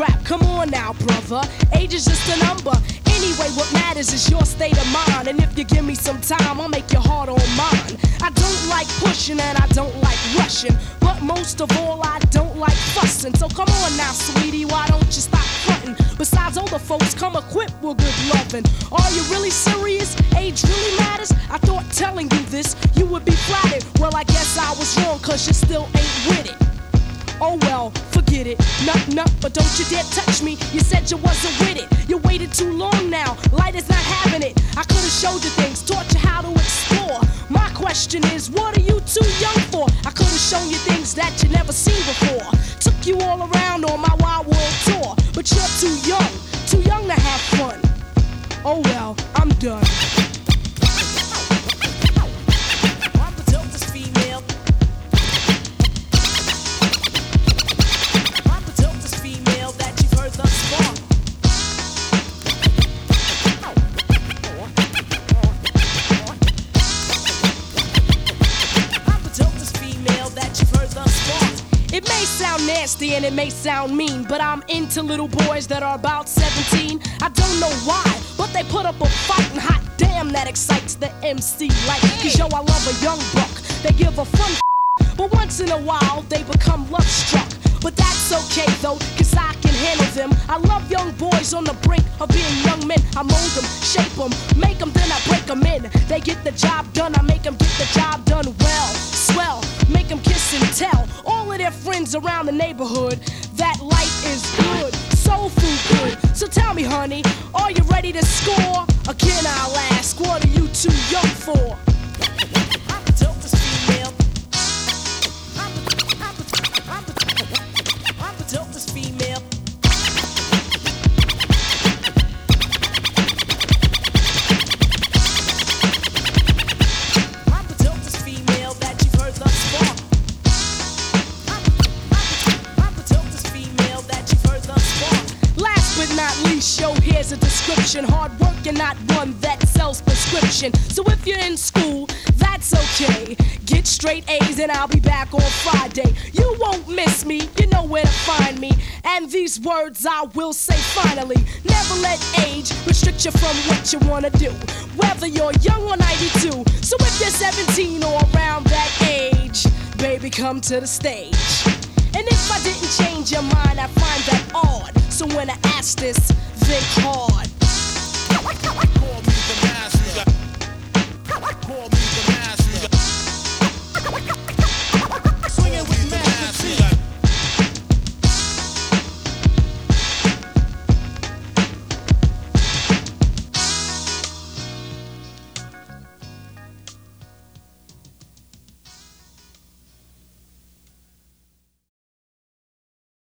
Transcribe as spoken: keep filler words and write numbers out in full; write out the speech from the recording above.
crap, come on now, brother. Age is just a number. Anyway, what matters is your state of mind. And if you give me some time, I'll make your heart on mine. I don't like pushing and I don't like rushing, but most of all, I don't like fussing. So come on now, sweetie, why don't you stop frontin'? Besides, older folks come equipped with good loving. Are you really serious? Age really matters? I thought telling you this, you would be flattered. Well, I guess I was wrong, cause you still ain't with it. Oh well, forget it, nut nut, but don't you dare touch me. You said you wasn't with it, you waited too long now. Light is not having it. I could've showed you things, taught you how to explore. My question is, what are you too young for? I could've shown you things that you never seen before. Took you all around on my wild world tour, but you're too young, too young to have fun. Oh well, I'm done. I'm the dopest female. I'm the dopest female that you've heard thus far. I'm the dopest female that you've heard thus far. It may sound nasty and it may sound mean, but I'm into little boys that are about seventeen. I don't know why, but they put up a fight, and hot damn, that excites the M C like. Cause yo, I love a young buck, they give a fun but once in a while they become love struck. But that's okay though, cause I can handle them. I love young boys on the brink of being young men. I mold them, shape them, make them, then I break them in. They get the job done, I make them get the job done well. Swell, make them kiss and tell all of their friends around the neighborhood that life is good, soul food good. So tell me, honey, are you ready to score? Again, I'll ask, what are you too young for? I'm the dopest female. I'm the, I'm the, I'm the, I'm the dopest female. I'm the dopest female that you've heard thus far. I'm the, I'm the dopest female that you've heard thus far. Last but not least, yo, here's a description. Hard work and not one that sells prescription. So if you're in school, that's okay. Get straight A's and I'll be back on Friday. You won't miss me, you know where to find me. And these words I will say finally. Never let age restrict you from what you wanna do, whether you're young or ninety-two. So if you're seventeen or around that age, baby, come to the stage. And if I didn't change your mind, I find that odd. So when I ask this, think hard.